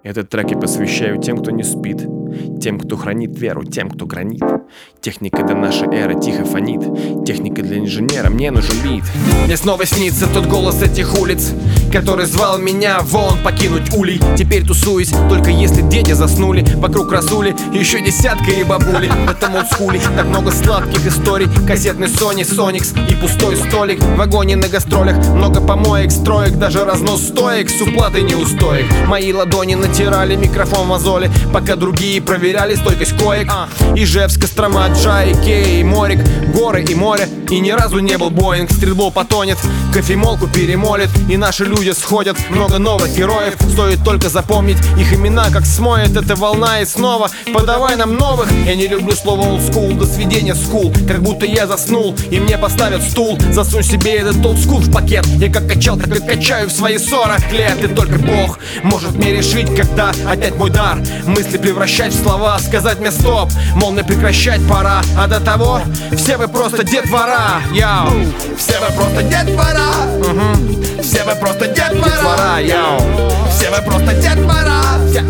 Этот трек я посвящаю тем, кто не спит, тем, кто хранит веру, тем, кто гранит. Техника до нашей эры тихо фонит, техника для инженера, мне нужен бит. Мне снова снится тот голос этих улиц, который звал меня вон покинуть улей. Теперь тусуюсь, только если дети заснули. Вокруг расули, еще десятка и бабули. В этом олдскуле так много сладких историй. Кассетный Sony, Соникс и пустой столик. В вагоне на гастролях много помоек, строек, даже разнос стоек с уплатой неустоек. Мои ладони натирали микрофон мозоли, пока другие проверяли стойкость коек. Ижевск, Кострома, Джай, Кей, Морик, горы и море. И ни разу не был Боинг, стрельбол потонет, кофемолку перемолит, и наши люди сходят. Много новых героев, стоит только запомнить их имена, как смоет эта волна. И снова подавай нам новых. Я не люблю слово old school, до сведения скул, как будто я заснул и мне поставят стул. Засунь себе этот old school в пакет. Я как качал, так и качаю в свои 40 лет. И только Бог может мне решить, когда отнять мой дар, мысли превращать в слова, сказать мне стоп, мол, мне прекращать пора. А до того все вы просто детвора. Яу. Все вы просто детвора. Все вы просто детвора. Яу. Все вы просто детвора.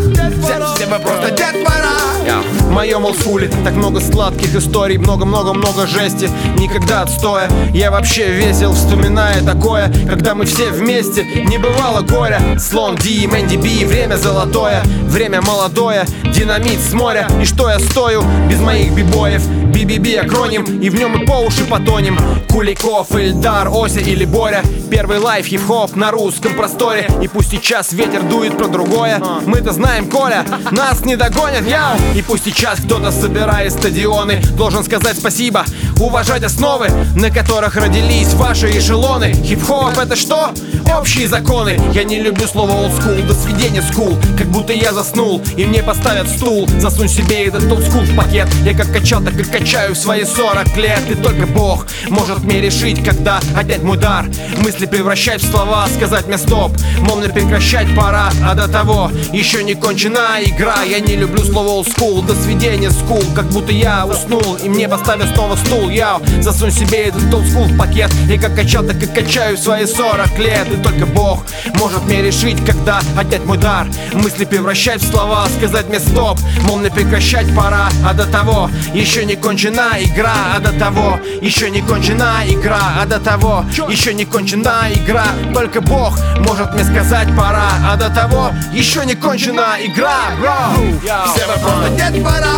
Все вы просто детвора. В моем олдскуле так много сладких историй, много-много-много жести, никогда отстоя. Я вообще весел, вспоминая такое, когда мы все вместе, не бывало горя. Слон, Ди, Мэнди Би, время золотое, время молодое, динамит с моря. И что я стою без моих бибоев? Би-би-би акроним, и в нем и по уши потонем. Куликов, Ильдар, Ося или Боря. Первый лайф хип-хоп на русском просторе. И пусть сейчас ветер дует про другое, мы-то знаем, Коля, нас не догонят, яу. И пусть сейчас кто-то, собирая стадионы, должен сказать спасибо, уважать основы, на которых родились ваши эшелоны. Хип-хоп — это что? Общие законы. Я не люблю слово old school, до сведения скул, как будто я заснул и мне поставят стул. Засунь себе этот old school в пакет. Я как качал, так и качаю в свои 40 лет. И только Бог может мне решить, когда отнять мой дар, мысли превращать в слова, сказать мне стоп, мол, мне прекращать пора. А до того еще не кончена игра. Я не люблю слово old school, до сведения скул, как будто я уснул и мне поставят снова стул. Яу. Засунь себе этот old school в пакет. Я как качал, так и качаю в свои 40 лет. И только Бог может мне решить, когда отнять мой дар, мысли превращать в слова, сказать мне стоп, мол, мне прекращать пора. А до того еще не кончена игра. А до того еще не кончена игра. А до того еще не кончена игра. Только Бог может мне сказать пора. А до того еще не кончена игра, бро. Все вы просто детвора.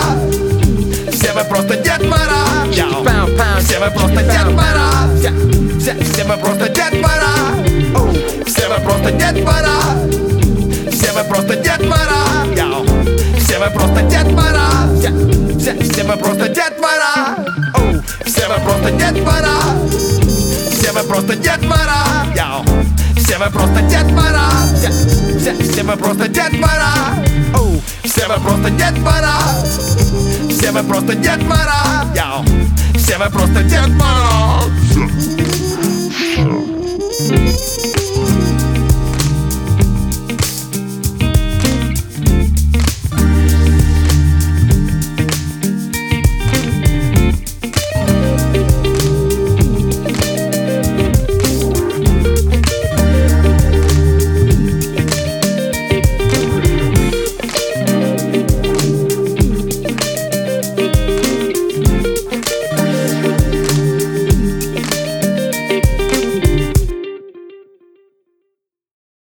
Все вы просто детвора. Все вы просто детвора. Все вы просто детвора. Все вы просто детвора. Все вы просто детвора. Все вы просто детвора. Все вы просто детвора. Все вы просто детвора. Все вы просто детвора. Все вы просто детвора. Все вы просто детвора. Все вы просто детвора. Все вы просто детвора. Все вы просто детвора.